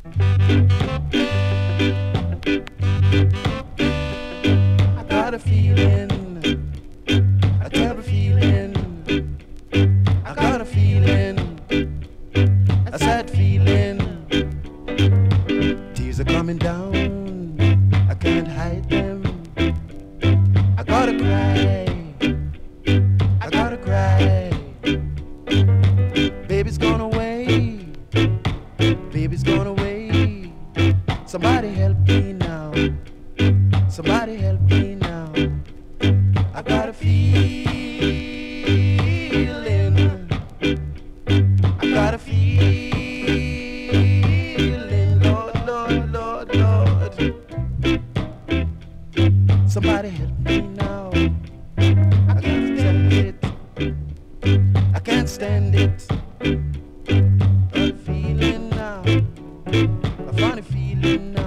I got a feeling, a terrible feeling. I got a feeling, a sad feeling. Tears are coming down, I can't hide them. I gotta cry, I gotta cry. Baby's gone away, baby's gone away. Somebody help me now, somebody help me now. I got a feeling, I got a feeling, Lord, Lord, Lord, Lord. Somebody help me now. I can't stand it, I can't stand it. A feeling now, a funny feeling now.